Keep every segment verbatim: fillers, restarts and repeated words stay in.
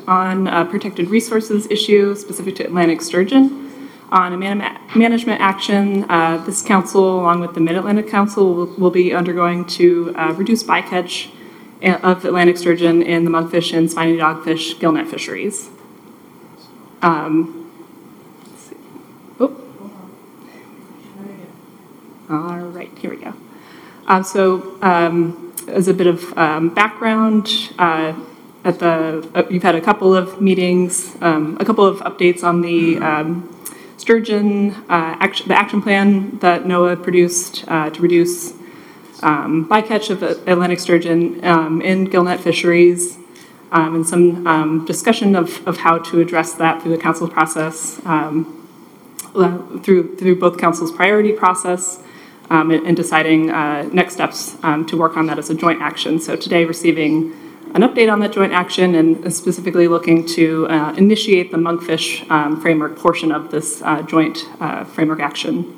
on a protected resources issue specific to Atlantic sturgeon. On a man- management action, uh, this council, along with the Mid-Atlantic Council, will, will be undergoing to uh, reduce bycatch of Atlantic sturgeon in the monkfish and spiny dogfish gillnet fisheries. Um, let's see. Oh. All right, here we go. Uh, so, um, as a bit of um, background, uh, at the uh, you've had a couple of meetings, um, a couple of updates on the um, sturgeon uh, action, the action plan that NOAA produced uh, to reduce um, bycatch of Atlantic sturgeon um, in gillnet fisheries, um, and some um, discussion of, of how to address that through the council process, um, uh, through through both council's priority process. Um, and, and deciding uh, next steps um, to work on that as a joint action. So today receiving an update on that joint action and specifically looking to uh, initiate the monkfish um, framework portion of this uh, joint uh, framework action.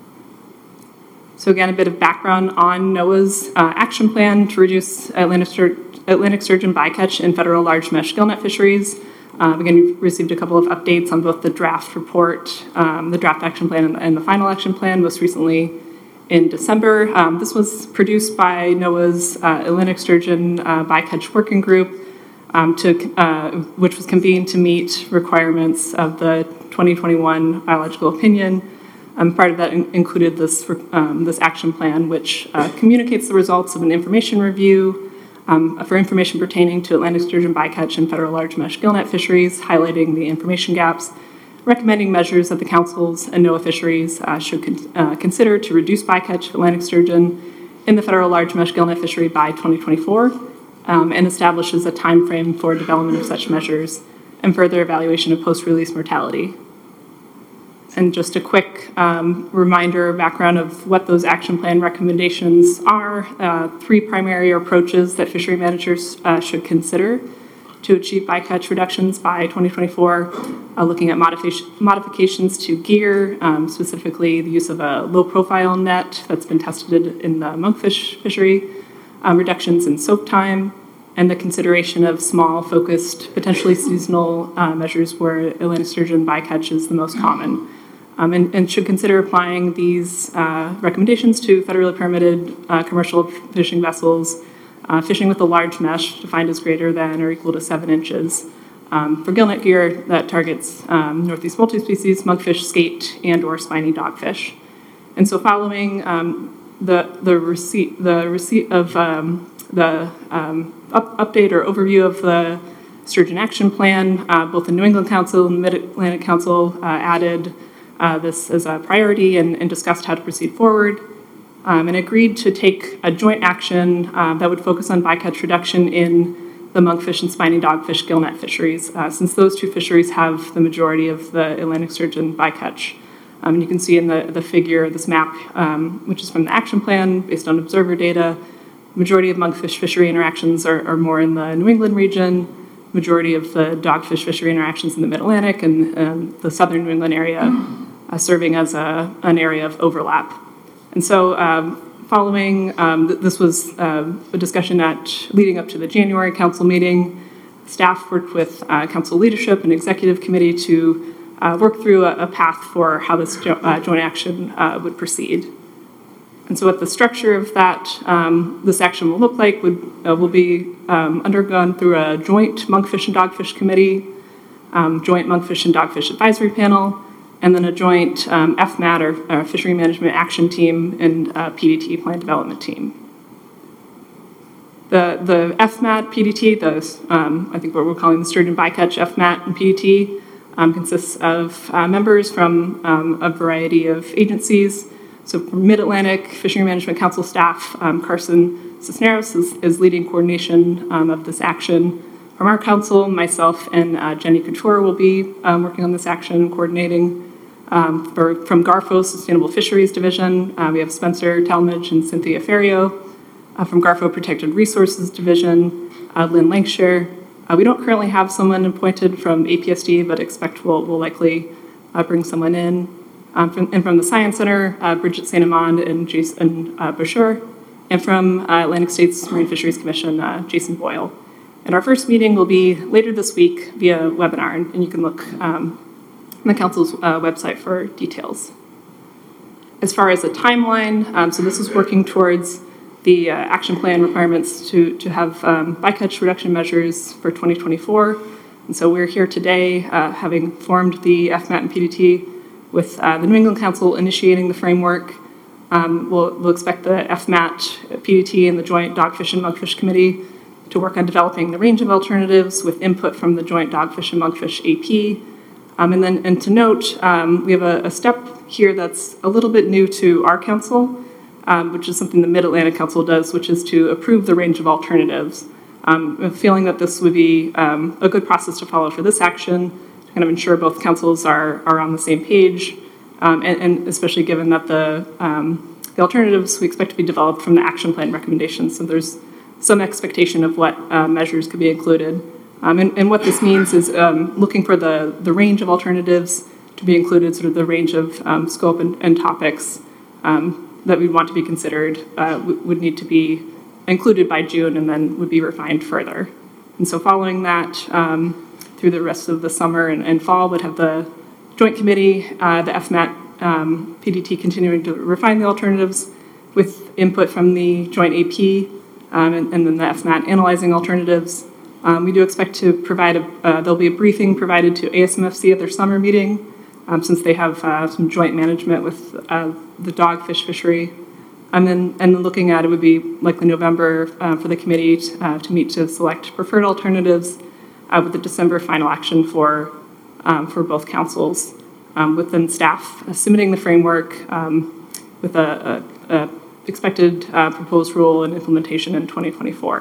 So again, a bit of background on NOAA's uh, action plan to reduce Atlantic, stur- Atlantic sturgeon bycatch in federal large mesh gillnet fisheries. Uh, again, we've received a couple of updates on both the draft report, um, the draft action plan and, and the final action plan, most recently in December. Um, this was produced by NOAA's uh, Atlantic Sturgeon uh, Bycatch Working Group, um, to, uh, which was convened to meet requirements of the twenty twenty-one biological opinion. Um, part of that in- included this, um, this action plan, which uh, communicates the results of an information review um, for information pertaining to Atlantic Sturgeon bycatch and federal large mesh gillnet fisheries, highlighting the information gaps, recommending measures that the councils and NOAA fisheries uh, should con- uh, consider to reduce bycatch of Atlantic sturgeon in the federal large mesh gillnet fishery by twenty twenty-four, um, and establishes a time frame for development of such measures and further evaluation of post-release mortality. And just a quick um, reminder, background of what those action plan recommendations are. Uh, three primary approaches that fishery managers uh, should consider to achieve bycatch reductions by twenty twenty-four, uh, looking at modifi- modifications to gear, um, specifically the use of a low-profile net that's been tested in the monkfish fishery, um, reductions in soak time, and the consideration of small, focused, potentially seasonal uh, measures where Atlantic sturgeon bycatch is the most common. Um, and, and should consider applying these uh, recommendations to federally permitted uh, commercial fishing vessels Uh, fishing with a large mesh defined as greater than or equal to seven inches. Um, for gillnet gear that targets um, northeast multispecies, monkfish, skate, and or spiny dogfish. And so following um, the the receipt the receipt of um, the um, up, update or overview of the Sturgeon Action Plan, uh, both the New England Council and the Mid-Atlantic Council uh, added uh, this as a priority and, and discussed how to proceed forward. Um, and agreed to take a joint action uh, that would focus on bycatch reduction in the monkfish and spiny dogfish gillnet fisheries, uh, since those two fisheries have the majority of the Atlantic sturgeon bycatch. Um, and you can see in the, the figure, this map, um, which is from the action plan based on observer data, majority of monkfish fishery interactions are, are more in the New England region, majority of the dogfish fishery interactions in the Mid-Atlantic, and um, the southern New England area uh, serving as a, an area of overlap. And so um, following, um, th- this was uh, a discussion at leading up to the January council meeting. Staff worked with uh, council leadership and executive committee to uh, work through a, a path for how this jo- uh, joint action uh, would proceed. And so what the structure of that, um, this action will look like would uh, will be um, undergone through a joint monkfish and dogfish committee, um, joint monkfish and dogfish advisory panel, and then a joint um, F M A T, or, or Fishery Management Action Team, and uh, P D T, Plan Development Team. The the F M A T, P D T, the, um, I think what we're calling the Sturgeon Bycatch F M A T and P D T, um, consists of uh, members from um, a variety of agencies. So from Mid-Atlantic Fishery Management Council staff, um, Carson Cisneros is, is leading coordination um, of this action. From our council, myself and uh, Jenny Couture will be um, working on this action, coordinating. Um, for, from GARFO, Sustainable Fisheries Division, uh, we have Spencer Talmadge and Cynthia Ferrio. Uh, from GARFO Protected Resources Division, uh, Lynn Lankshire. Uh, we don't currently have someone appointed from A P S D, but expect we'll, we'll likely uh, bring someone in. Um, from, and from the Science Center, uh, Bridget Saint Amand and Jason uh, Boucher. And from uh, Atlantic States Marine Fisheries Commission, uh, Jason Boyle. And our first meeting will be later this week via webinar, and, and you can look um, on the council's uh, website for details. As far as a timeline, um, so this is working towards the uh, action plan requirements to, to have um, bycatch reduction measures for twenty twenty-four. And so we're here today uh, having formed the F MAT and P D T with uh, the New England Council initiating the framework. Um, we'll, we'll expect the F MAT, P D T, and the Joint Dogfish and Monkfish Committee to work on developing the range of alternatives with input from the Joint Dogfish and Monkfish A P. Um, and then, and to note, um, we have a, a step here that's a little bit new to our council, um, which is something the Mid-Atlantic Council does, which is to approve the range of alternatives. Um, I'm feeling that this would be um, a good process to follow for this action, to kind of ensure both councils are, are on the same page, um, and, and especially given that the, um, the alternatives we expect to be developed from the action plan recommendations. So there's some expectation of what uh, measures could be included. Um, and, and what this means is um, looking for the, the range of alternatives to be included, sort of the range of um, scope and, and topics um, that we'd want to be considered uh, would need to be included by June and then would be refined further. And so following that, um, through the rest of the summer and, and fall, would have the Joint Committee, uh, the F MAT, um, P D T continuing to refine the alternatives with input from the Joint A P, um, and, and then the F MAT analyzing alternatives. Um, we do expect to provide, a, uh, there'll be a briefing provided to A S M F C at their summer meeting, um, since they have uh, some joint management with uh, the dogfish fishery. And then, and then looking at it would be likely November uh, for the committee to, uh, to meet to select preferred alternatives, uh, with the December final action for, um, for both councils, um, with then staff uh, submitting the framework um, with a, a, a expected uh, proposed rule and implementation in twenty twenty-four.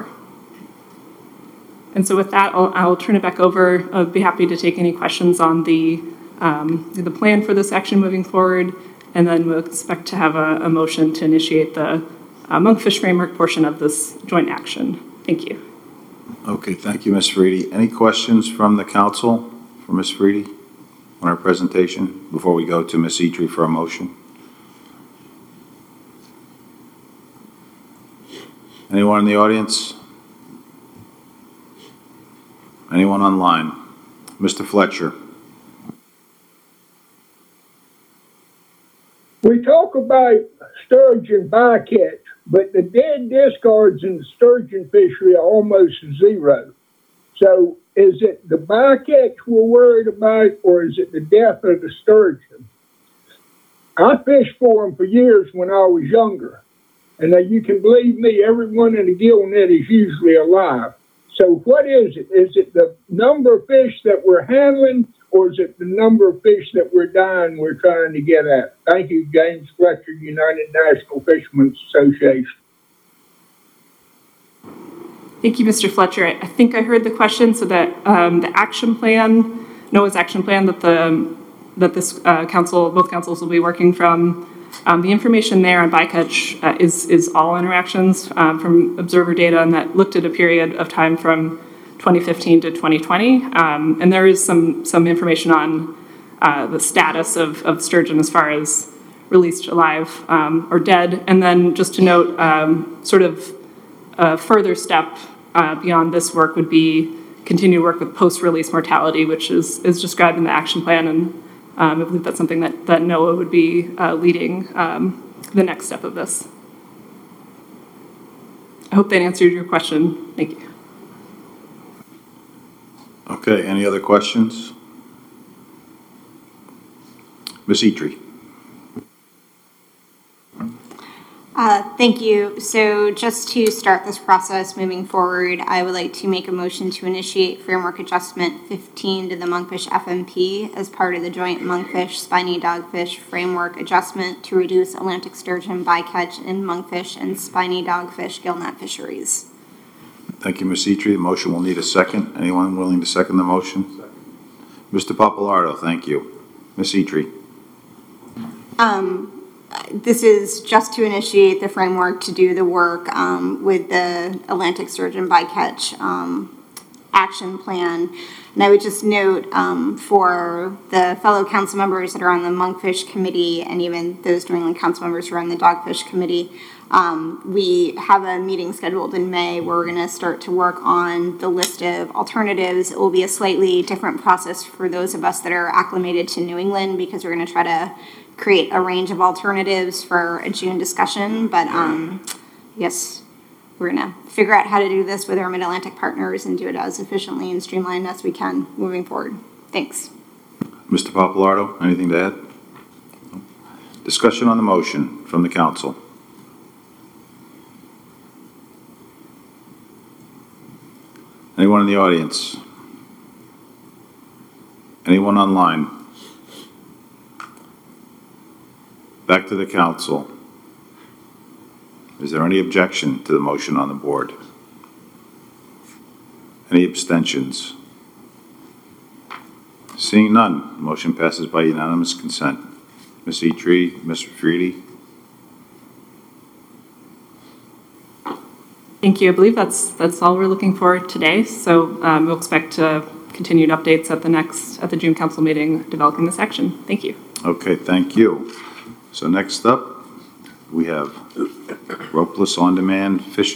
And so with that, I'll, I'll turn it back over. I'll be happy to take any questions on the, um, the plan for this action moving forward, and then we'll expect to have a, a motion to initiate the uh, Monkfish Framework portion of this joint action. Thank you. Okay, thank you, Miz Freedy. Any questions from the council for Miz Freedy on our presentation before we go to Miz Etri for a motion? Anyone in the audience? Anyone online? Mister Fletcher. We talk about sturgeon bycatch, but the dead discards in the sturgeon fishery are almost zero. So is it the bycatch we're worried about, or is it the death of the sturgeon? I fished for them for years when I was younger. And now you can believe me, everyone in the gill net is usually alive. So what is it? Is it the number of fish that we're handling, or is it the number of fish that we're dying we're trying to get at? Thank you, James Fletcher, United National Fishermen's Association. Thank you, Mister Fletcher. I think I heard the question. So that um, the action plan, NOAA's action plan that the that this uh, council, both councils will be working from. Um, the information there on bycatch uh, is is all interactions um, from observer data, and that looked at a period of time from twenty fifteen to twenty twenty. Um, and there is some some information on uh, the status of, of sturgeon as far as released alive um, or dead. And then just to note, um, sort of a further step uh, beyond this work would be continue work with post-release mortality, which is is described in the action plan, and Um, I believe that's something that, that NOAA would be uh, leading um, the next step of this. I hope that answered your question. Thank you. Okay, any other questions? Miz Etri. Uh, thank you. So just to start this process moving forward, I would like to make a motion to initiate framework adjustment fifteen to the Monkfish F M P as part of the joint Monkfish Spiny Dogfish framework adjustment to reduce Atlantic sturgeon bycatch in monkfish and spiny dogfish gillnet fisheries. Thank you, Miz Etri. The motion will need a second. Anyone willing to second the motion? Second. Mister Papalardo, thank you. Miz Etri. Um, This is just to initiate the framework to do the work um, with the Atlantic sturgeon bycatch um, action plan. And I would just note um, for the fellow council members that are on the Monkfish Committee and even those New England council members who are on the Dogfish Committee, um, we have a meeting scheduled in May where we're going to start to work on the list of alternatives. It will be a slightly different process for those of us that are acclimated to New England because we're going to try to create a range of alternatives for a June discussion. But um, yes, we're going to figure out how to do this with our Mid-Atlantic partners and do it as efficiently and streamlined as we can moving forward. Thanks. Mister Papalardo, anything to add? No? Discussion on the motion from the council. Anyone in the audience? Anyone online? Back to the council. Is there any objection to the motion on the board? Any abstentions? Seeing none, motion passes by unanimous consent. Miz Etri, Mister Friedi. Thank you. I believe that's that's all we're looking for today. So um, we'll expect uh, continued updates at the next at the June council meeting developing this action. Thank you. Okay, thank you. So next up, we have ropeless on-demand fishing.